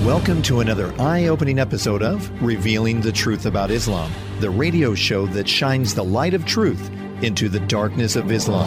Welcome to another eye-opening episode of Revealing the Truth About Islam, the radio show that shines the light of truth into the darkness of Islam.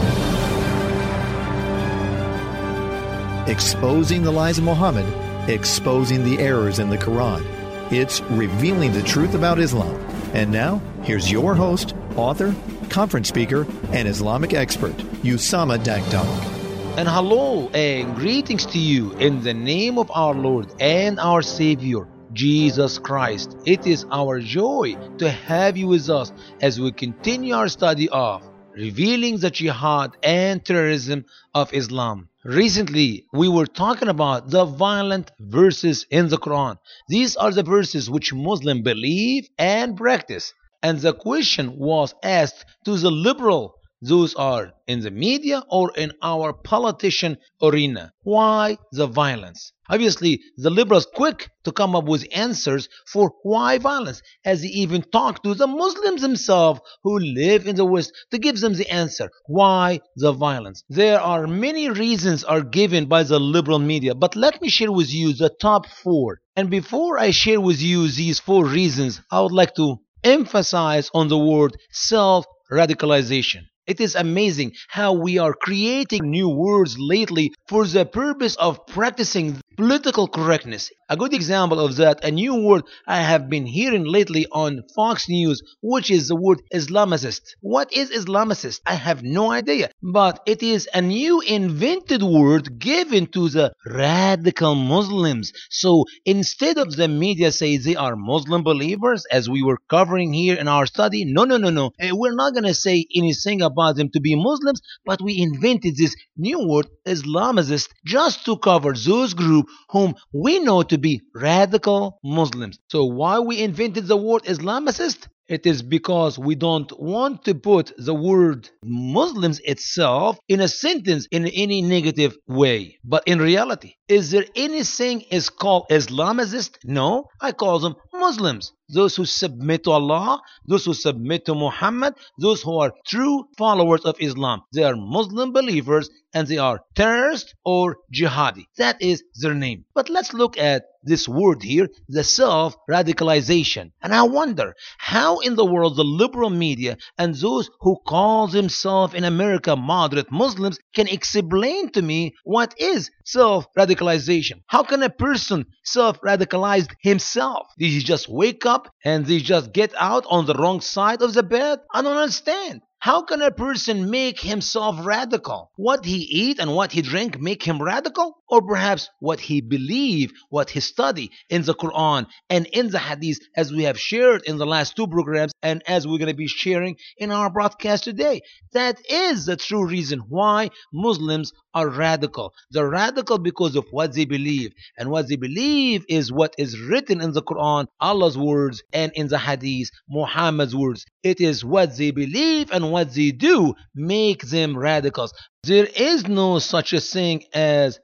Exposing the lies of Muhammad, exposing the errors in the Quran. It's Revealing the Truth About Islam. And now, here's your host, author, conference speaker, and Islamic expert, Usama Dagdag. And hello and greetings to you in the name of our Lord and our Savior, Jesus Christ. It is our joy to have you with us as we continue our study of Revealing the Jihad and Terrorism of Islam. Recently, we were talking about the violent verses in the Quran. These are the verses which Muslims believe and practice. And the question was asked to the liberal. Those are in the media or in our politician arena. Why the violence? Obviously, the liberals quick to come up with answers for why violence, as they even talk to the Muslims themselves who live in the West to give them the answer. Why the violence? There are many reasons are given by the liberal media, but let me share with you the top 4. And before I share with you these 4 reasons, I would like to emphasize on the word self-radicalization. It is amazing how we are creating new words lately for the purpose of practicing political correctness. A good example of that, a new word I have been hearing lately on Fox News, which is the word Islamicist. What is Islamicist? I have no idea. But it is a new invented word given to the radical Muslims. So instead of the media say they are Muslim believers, as we were covering here in our study, no. We're not going to say anything about them to be Muslims, but we invented this new word Islamicist just to cover those groups whom we know to be radical Muslims. So why we invented the word Islamicist? It is because we don't want to put the word Muslims itself in a sentence in any negative way. But in reality, is there anything is called Islamicist? No, I call them Muslims. Those who submit to Allah, those who submit to Muhammad, those who are true followers of Islam. They are Muslim believers and they are terrorists or jihadi. That is their name. But let's look at this word here, the self-radicalization. And I wonder how in the world the liberal media and those who call themselves in America moderate Muslims can explain to me what is self-radicalization. How can a person self-radicalize himself? Did he just wake up and they just get out on the wrong side of the bed? I don't understand. How can a person make himself radical? What he eat and what he drink make him radical? Or perhaps what he believe, what he study in the Quran and in the Hadith, as we have shared in the last 2 programs and as we're going to be sharing in our broadcast today. That is the true reason why Muslims are radical. They're radical because of what they believe. And what they believe is what is written in the Quran, Allah's words, and in the Hadith, Muhammad's words. It is what they believe and what they do make them radicals. There is no such a thing as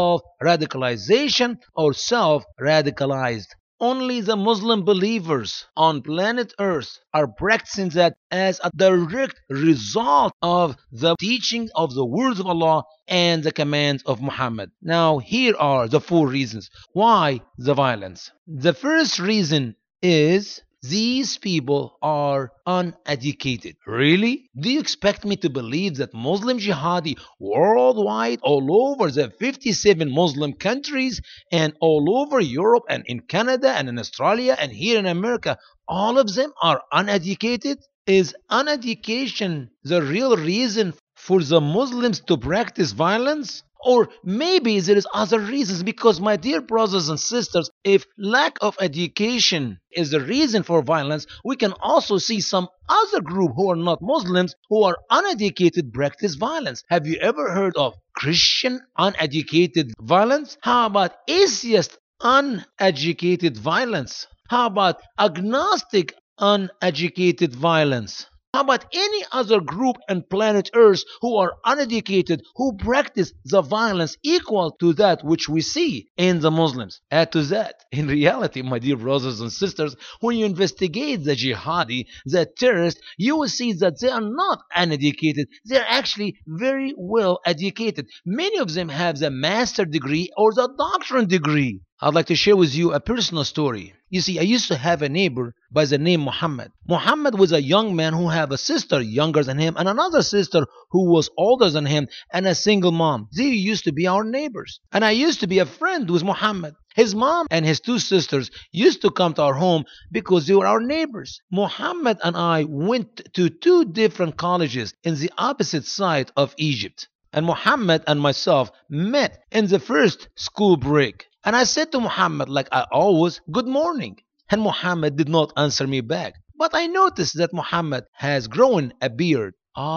self-radicalization or self-radicalized. Only the Muslim believers on planet Earth are practicing that as a direct result of the teaching of the words of Allah and the commands of Muhammad. Now, here are the 4 reasons why the violence. The first reason is these people are uneducated. Really? Do you expect me to believe that Muslim jihadi worldwide, all over the 57 Muslim countries and all over Europe and in Canada and in Australia and here in America, all of them are uneducated? Is uneducation the real reason for the Muslims to practice violence? Or maybe there is other reasons, because my dear brothers and sisters, if lack of education is the reason for violence, we can also see some other group who are not Muslims, who are uneducated, practice violence. Have you ever heard of Christian uneducated violence? How about atheist uneducated violence? How about agnostic uneducated violence? How about any other group on planet Earth who are uneducated, who practice the violence equal to that which we see in the Muslims? Add to that, in reality, my dear brothers and sisters, when you investigate the jihadi, the terrorists, you will see that they are not uneducated. They are actually very well educated. Many of them have the master degree or the doctorate degree. I'd like to share with you a personal story. You see, I used to have a neighbor by the name Muhammad. Muhammad was a young man who had a sister younger than him and another sister who was older than him and a single mom. They used to be our neighbors. And I used to be a friend with Muhammad. His mom and his two sisters used to come to our home because they were our neighbors. Muhammad and I went to two different colleges in the opposite side of Egypt. And Muhammad and myself met in the first school break. And I said to Muhammad, like I always, good morning. And Muhammad did not answer me back. But I noticed that Muhammad has grown a beard.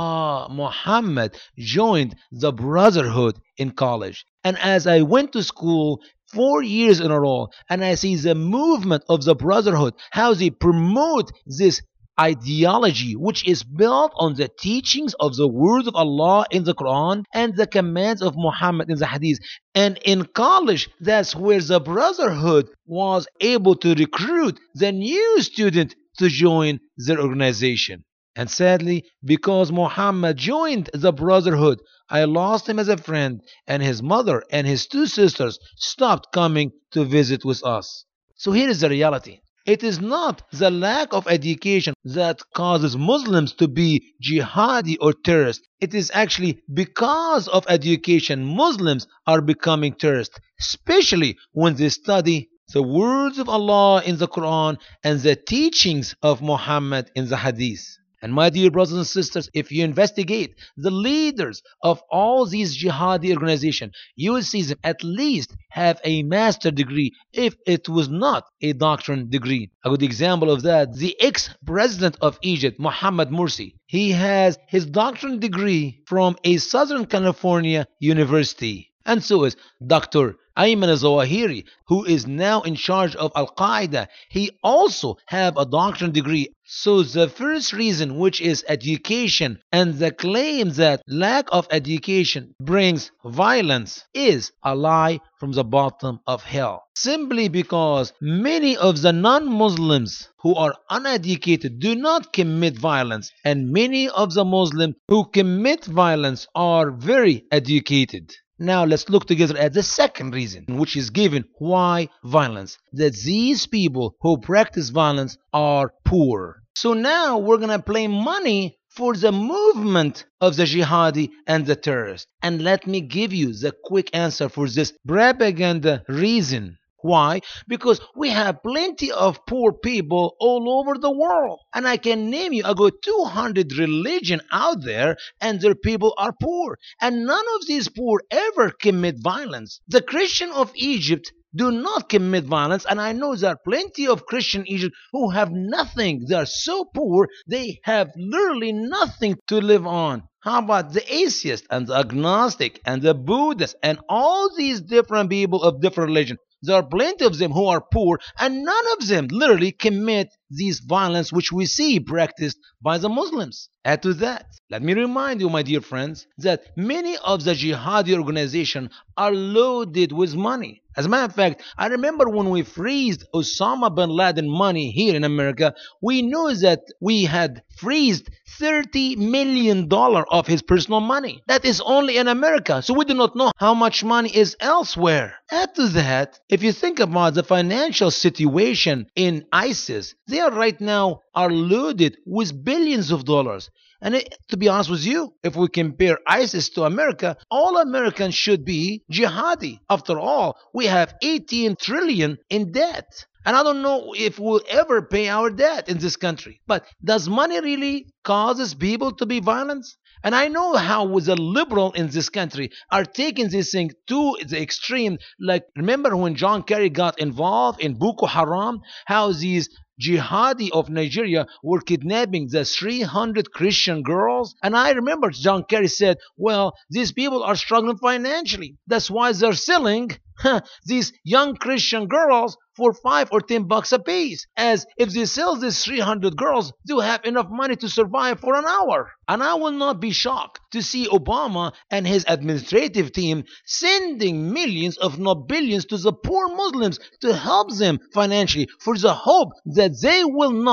Muhammad joined the Brotherhood in college. And as I went to school 4 years in a row, and I see the movement of the Brotherhood, how they promote this ideology which is built on the teachings of the words of Allah in the Quran and the commands of Muhammad in the Hadith. And in college, that's where the Brotherhood was able to recruit the new student to join their organization. And sadly, because Muhammad joined the Brotherhood, I lost him as a friend, and his mother and his two sisters stopped coming to visit with us. So here is the reality. It is not the lack of education that causes Muslims to be jihadi or terrorists. It is actually because of education Muslims are becoming terrorists, especially when they study the words of Allah in the Quran and the teachings of Muhammad in the Hadith. And my dear brothers and sisters, if you investigate the leaders of all these jihadi organizations, you will see them at least have a master degree, if it was not a doctorate degree. A good example of that, the ex-president of Egypt, Mohamed Morsi. He has his doctorate degree from a Southern California university. And so is Dr. Ayman al-Zawahiri, who is now in charge of Al-Qaeda. He also have a doctorate degree. So the first reason, which is education, and the claim that lack of education brings violence, is a lie from the bottom of hell. Simply because many of the non-Muslims who are uneducated do not commit violence, and many of the Muslims who commit violence are very educated. Now let's look together at the second reason, which is given why violence. That these people who practice violence are poor. So now we're going to play money for the movement of the jihadi and the terrorists. And let me give you the quick answer for this propaganda reason. Why? Because we have plenty of poor people all over the world. And I can name you a good 200 religions out there, and their people are poor. And none of these poor ever commit violence. The Christian of Egypt do not commit violence, and I know there are plenty of Christian Egypt who have nothing. They are so poor, they have literally nothing to live on. How about the atheist and the agnostic and the Buddhist and all these different people of different religions? There are plenty of them who are poor, and none of them literally commit these violence which we see practiced by the Muslims. Add to that, let me remind you, my dear friends, that many of the jihadi organizations are loaded with money. As a matter of fact, I remember when we freezed Osama bin Laden money here in America, we knew that we had freezed $30 million of his personal money. That is only in America, so we do not know how much money is elsewhere. Add to that, if you think about the financial situation in ISIS, they are right now are loaded with billions of dollars. And to be honest with you, if we compare ISIS to America, all Americans should be jihadi. After all, we have 18 trillion in debt. And I don't know if we'll ever pay our debt in this country. But does money really causes people to be violent? And I know how the liberal in this country are taking this thing to the extreme. Like, remember when John Kerry got involved in Boko Haram? How these jihadi of Nigeria were kidnapping the 300 Christian girls. And I remember John Kerry said, well, these people are struggling financially. That's why they're selling these young Christian girls for $5 or $10 a piece. As if they sell these 300 girls, they'll have enough money to survive for an hour. And I will not be shocked to see Obama and his administrative team sending millions, if not billions, to the poor Muslims to help them financially, for the hope that they will not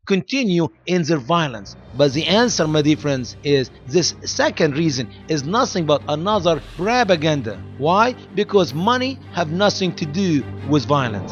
continue in their violence. But the answer, my dear friends, is this second reason is nothing but another propaganda. Why? Because money have nothing to do with violence.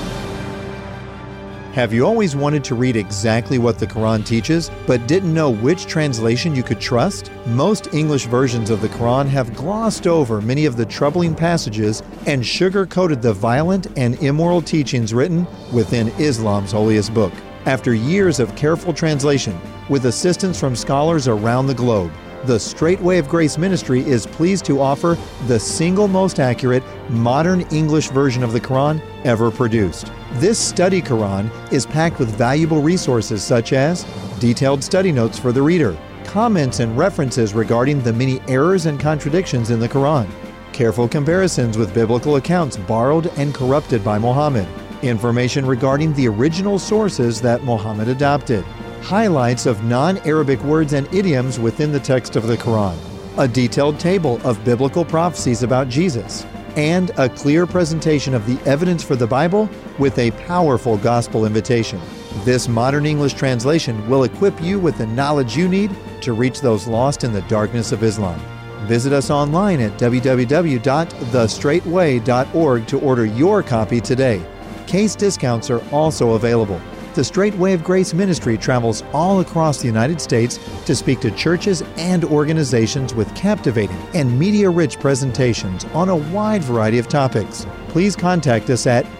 Have you always wanted to read exactly what the Quran teaches, but didn't know which translation you could trust? Most English versions of the Quran have glossed over many of the troubling passages and sugar-coated the violent and immoral teachings written within Islam's holiest book. After years of careful translation, with assistance from scholars around the globe, the Straight Way of Grace Ministry is pleased to offer the single most accurate, modern English version of the Quran ever produced. This study Quran is packed with valuable resources such as detailed study notes for the reader, comments and references regarding the many errors and contradictions in the Quran, careful comparisons with biblical accounts borrowed and corrupted by Muhammad, information regarding the original sources that Muhammad adopted, highlights of non-Arabic words and idioms within the text of the Quran, a detailed table of biblical prophecies about Jesus, and a clear presentation of the evidence for the Bible with a powerful gospel invitation. This modern English translation will equip you with the knowledge you need to reach those lost in the darkness of Islam. Visit us online at www.thestraightway.org to order your copy today. Case discounts are also available. The Straight Way of Grace Ministry travels all across the United States to speak to churches and organizations with captivating and media-rich presentations on a wide variety of topics. Please contact us at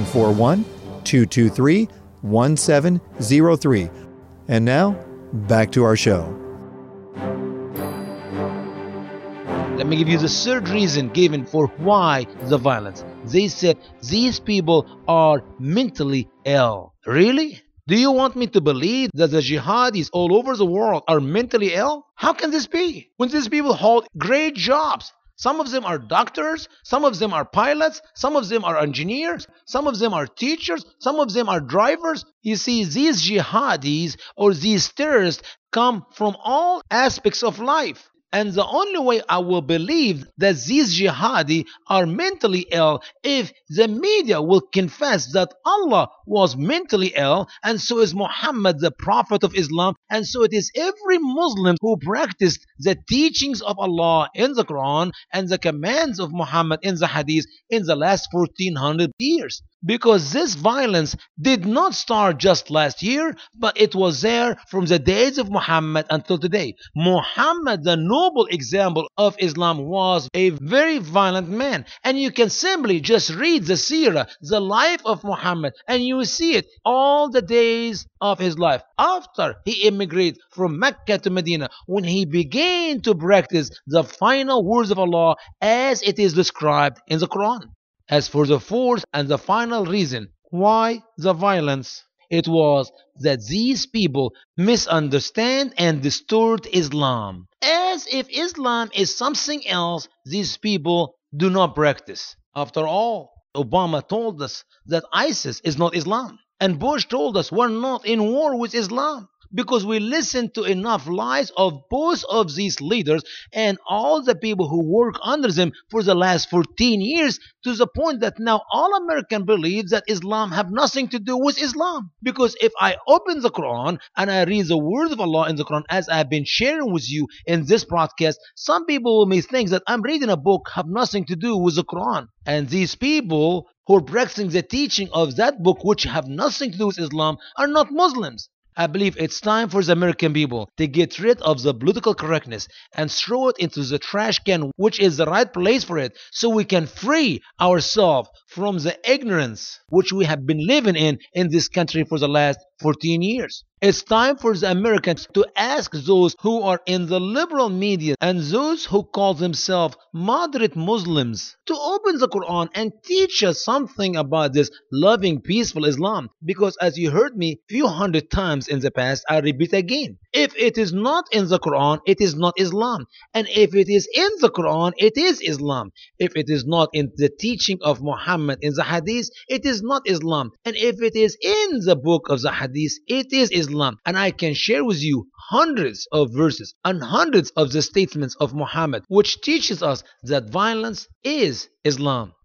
941-223-1703. And now, back to our show. Let me give you the third reason given for why the violence. They said these people are mentally ill. Really? Do you want me to believe that the jihadis all over the world are mentally ill? How can this be? When these people hold great jobs. Some of them are doctors, some of them are pilots, some of them are engineers, some of them are teachers, some of them are drivers. You see, these jihadis or these terrorists come from all aspects of life. And the only way I will believe that these jihadi are mentally ill if the media will confess that Allah was mentally ill, and so is Muhammad, the Prophet of Islam, and so it is every Muslim who practiced the teachings of Allah in the Quran and the commands of Muhammad in the Hadith in the last 1400 years. Because this violence did not start just last year, but it was there from the days of Muhammad until today. Muhammad, the noble example of Islam, was a very violent man. And you can simply just read the seerah, the life of Muhammad, and you will see it all the days of his life. After he immigrated from Mecca to Medina, when he began to practice the final words of Allah as it is described in the Quran. As for the fourth and the final reason why the violence, it was that these people misunderstand and distort Islam. As if Islam is something else these people do not practice. After all, Obama told us that ISIS is not Islam. And Bush told us we're not in war with Islam. Because we listened to enough lies of both of these leaders and all the people who work under them for the last 14 years, to the point that now all Americans believe that Islam have nothing to do with Islam. Because if I open the Quran and I read the words of Allah in the Quran, as I've been sharing with you in this broadcast, some people may think that I'm reading a book have nothing to do with the Quran. And these people who are practicing the teaching of that book which have nothing to do with Islam are not Muslims. I believe it's time for the American people to get rid of the political correctness and throw it into the trash can, which is the right place for it, so we can free ourselves from the ignorance which we have been living in this country for the last 14 years. It's time for the Americans to ask those who are in the liberal media and those who call themselves moderate Muslims to open the Quran and teach us something about this loving, peaceful Islam. Because as you heard me a few hundred times in the past, I repeat again, if it is not in the Quran, it is not Islam. And if it is in the Quran, it is Islam. If it is not in the teaching of Muhammad in the Hadith, it is not Islam. And if it is in the book of the Hadith, it is Islam. And I can share with you hundreds of verses and hundreds of the statements of Muhammad which teaches us that violence is Islam.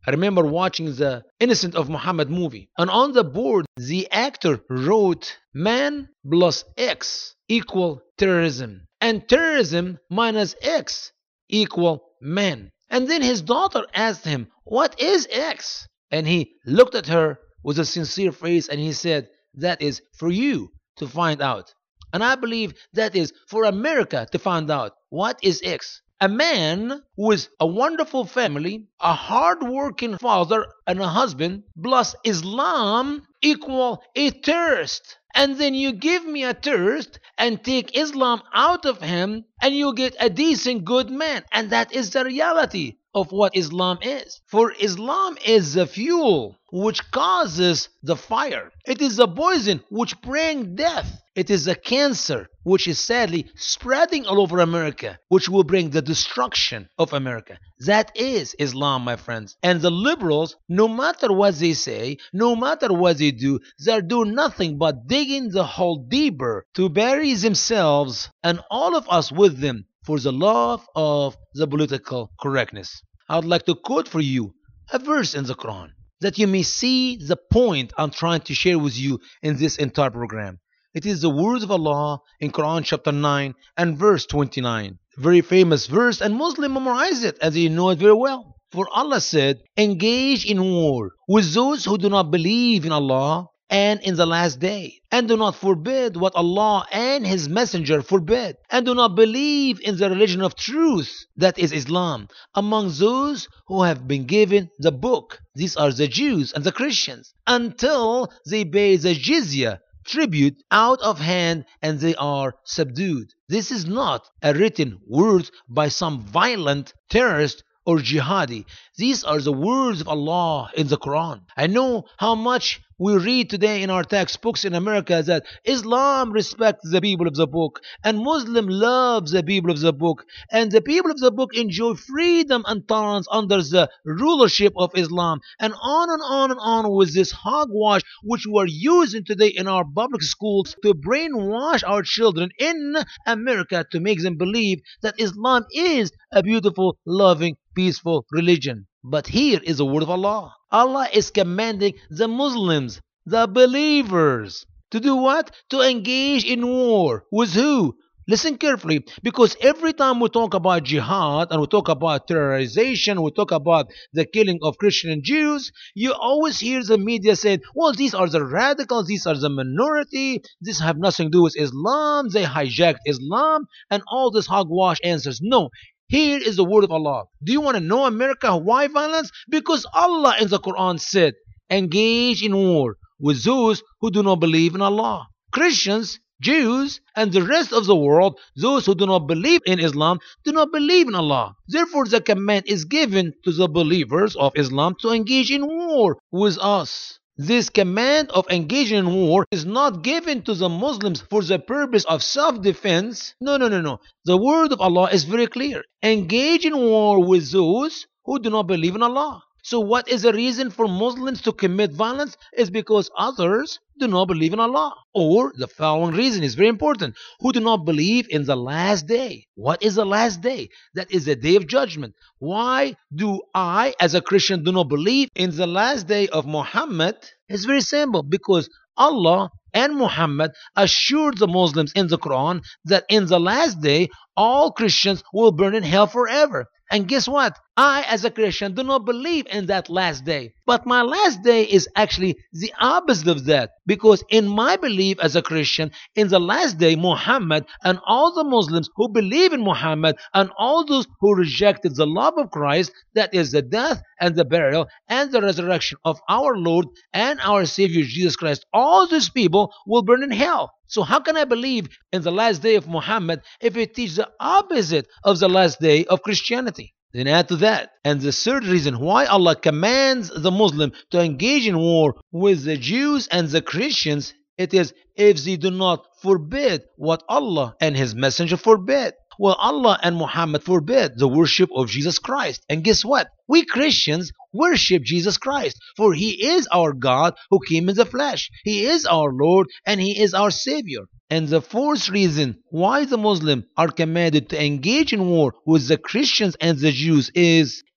I remember watching the Innocent of Muhammad movie, and on the board, the actor wrote man plus X equal terrorism, and terrorism minus X equal man. And then his daughter asked him, "What is X?" And he looked at her with a sincere face and he said, "That is for you to find out." And I believe that is for America to find out what is X. A man with a wonderful family, a hard-working father and a husband, plus Islam equal a terrorist. And then you give me a terrorist and take Islam out of him and you get a decent good man. And that is the reality of what Islam is. For Islam is the fuel which causes the fire. It is the poison which brings death. It is the cancer which is sadly spreading all over America, which will bring the destruction of America. That is Islam, my friends. And the liberals, no matter what they say, no matter what they do, they're doing nothing but digging the hole deeper to bury themselves and all of us with them for the love of the political correctness. I would like to quote for you a verse in the Quran that you may see the point I'm trying to share with you in this entire program. It is the words of Allah in Quran chapter 9 and verse 29. Very famous verse, and Muslims memorize it as they know it very well. For Allah said, "Engage in war with those who do not believe in Allah and in the last day, and do not forbid what Allah and His Messenger forbid, and do not believe in the religion of truth, that is Islam, among those who have been given the book." These are the Jews and the Christians, until they pay the jizya, tribute, out of hand, and they are subdued. This is not a written word by some violent terrorist or jihadi. These are the words of Allah in the Quran. I know how much we read today in our textbooks in America that Islam respects the people of the book and Muslim loves the people of the book and the people of the book enjoy freedom and tolerance under the rulership of Islam, and on and on and on with this hogwash which we are using today in our public schools to brainwash our children in America to make them believe that Islam is a beautiful, loving, peaceful religion. But here is the word of Allah. Allah is commanding the Muslims, the believers, to do what? To engage in war. With who? Listen carefully, because every time we talk about jihad and we talk about terrorization, we talk about the killing of Christian and Jews, you always hear the media saying, well, these are the radicals, these are the minority, this have nothing to do with Islam, they hijacked Islam, and all this hogwash answers. No. Here is the word of Allah. Do you want to know, America, why violence? Because Allah in the Quran said, engage in war with those who do not believe in Allah. Christians, Jews, and the rest of the world, those who do not believe in Islam, do not believe in Allah. Therefore, the command is given to the believers of Islam to engage in war with us. This command of engaging in war is not given to the Muslims for the purpose of self-defense. No. The word of Allah is very clear. Engage in war with those who do not believe in Allah. So what is the reason for Muslims to commit violence? Is because others do not believe in Allah. Or the following reason is very important. Who do not believe in the last day. What is the last day? That is the day of judgment. Why do I, as a Christian, do not believe in the last day of Muhammad? It's very simple. Because Allah and Muhammad assured the Muslims in the Quran that in the last day, all Christians will burn in hell forever. And guess what? I, as a Christian, do not believe in that last day. But my last day is actually the opposite of that. Because in my belief as a Christian, in the last day, Muhammad and all the Muslims who believe in Muhammad and all those who rejected the love of Christ, that is the death and the burial and the resurrection of our Lord and our Savior Jesus Christ, all these people will burn in hell. So how can I believe in the last day of Muhammad if it teaches the opposite of the last day of Christianity? Then add to that, and the third reason why Allah commands the Muslim to engage in war with the Jews and the Christians, it is if they do not forbid what Allah and His Messenger forbid. Well, Allah and Muhammad forbid the worship of Jesus Christ. And guess what? We Christians worship Jesus Christ, for He is our God who came in the flesh. He is our Lord and He is our Savior. And the fourth reason why the Muslims are commanded to engage in war with the Christians and the Jews is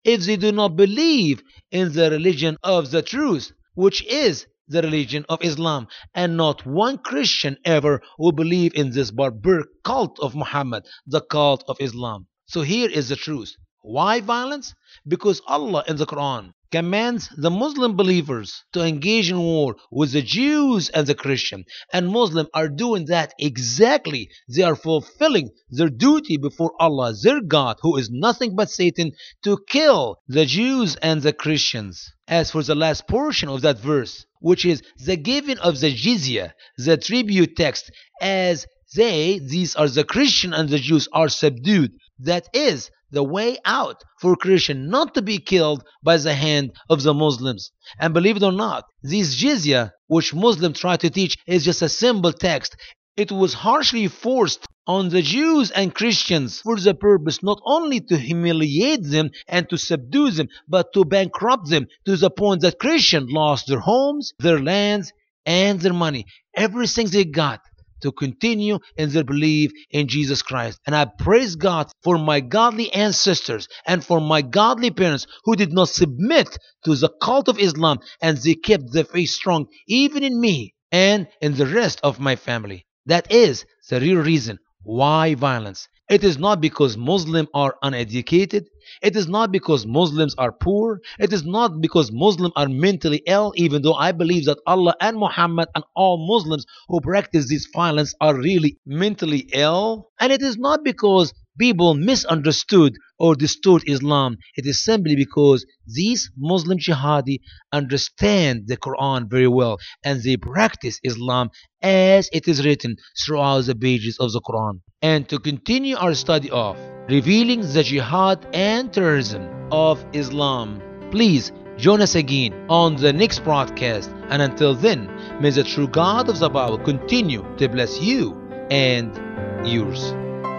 if they do not believe in the religion of the truth, which is the religion of Islam. And not one Christian ever will believe in this barbaric cult of Muhammad, the cult of Islam. So here is the truth. Why violence? Because Allah in the Quran commands the Muslim believers to engage in war with the Jews and the Christians. And Muslims are doing that exactly. They are fulfilling their duty before Allah, their God, who is nothing but Satan, to kill the Jews and the Christians. As for the last portion of that verse, which is the giving of the jizya, the tribute tax, as these are the Christian and the Jews, are subdued. That is the way out for Christian not to be killed by the hand of the Muslims. And believe it or not, this jizya, which Muslims try to teach, is just a simple text. It was harshly forced on the Jews and Christians for the purpose not only to humiliate them and to subdue them, but to bankrupt them to the point that Christians lost their homes, their lands, and their money, everything they got, to continue in their belief in Jesus Christ. And I praise God for my godly ancestors and for my godly parents who did not submit to the cult of Islam, and they kept their faith strong even in me and in the rest of my family. That is the real reason why violence. It is not because Muslims are uneducated. It is not because Muslims are poor. It is not because Muslims are mentally ill, even though I believe that Allah and Muhammad and all Muslims who practice this violence are really mentally ill. And it is not because people misunderstood or distort Islam. It is simply because these Muslim jihadi understand the Quran very well and they practice Islam as it is written throughout the pages of the Quran. And to continue our study of revealing the jihad and terrorism of Islam, please join us again on the next broadcast. And until then, may the true God of the Bible continue to bless you and yours.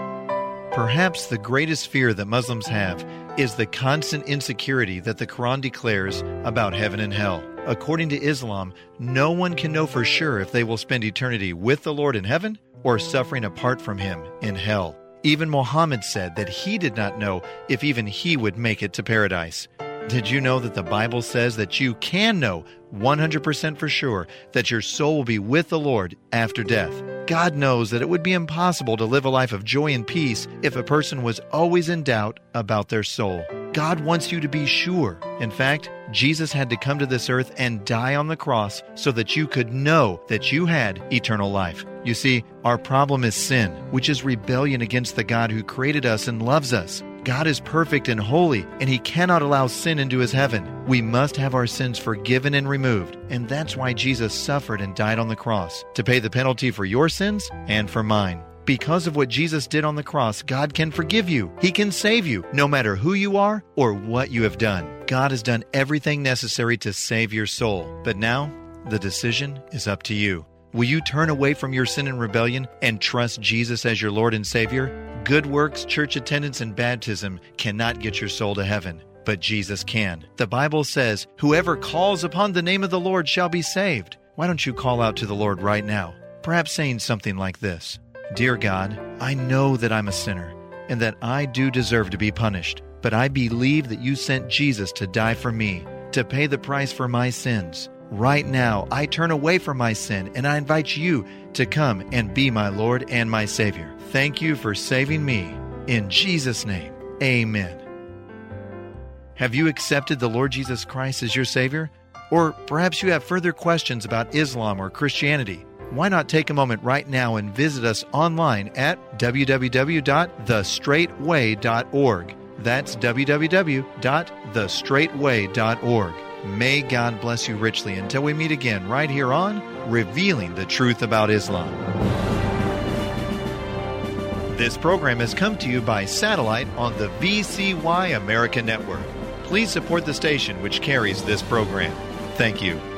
Perhaps the greatest fear that Muslims have is the constant insecurity that the Quran declares about heaven and hell. According to Islam, no one can know for sure if they will spend eternity with the Lord in heaven or suffering apart from Him in hell. Even Muhammad said that he did not know if even he would make it to paradise. Did you know that the Bible says that you can know 100% for sure that your soul will be with the Lord after death? God knows that it would be impossible to live a life of joy and peace if a person was always in doubt about their soul. God wants you to be sure. In fact, Jesus had to come to this earth and die on the cross so that you could know that you had eternal life. You see, our problem is sin, which is rebellion against the God who created us and loves us. God is perfect and holy, and He cannot allow sin into His heaven. We must have our sins forgiven and removed, and that's why Jesus suffered and died on the cross, to pay the penalty for your sins and for mine. Because of what Jesus did on the cross, God can forgive you. He can save you, no matter who you are or what you have done. God has done everything necessary to save your soul. But now, the decision is up to you. Will you turn away from your sin and rebellion and trust Jesus as your Lord and Savior? Good works, church attendance, and baptism cannot get your soul to heaven, but Jesus can. The Bible says, "Whoever calls upon the name of the Lord shall be saved." Why don't you call out to the Lord right now? Perhaps saying something like this: Dear God, I know that I'm a sinner and that I do deserve to be punished, but I believe that you sent Jesus to die for me, to pay the price for my sins. Right now, I turn away from my sin and I invite you to come and be my Lord and my Savior. Thank you for saving me. In Jesus' name, amen. Have you accepted the Lord Jesus Christ as your Savior? Or perhaps you have further questions about Islam or Christianity. Why not take a moment right now and visit us online at www.thestraightway.org. That's www.thestraightway.org. May God bless you richly until we meet again right here on Revealing the Truth About Islam. This program has come to you by satellite on the VCY America Network. Please support the station which carries this program. Thank you.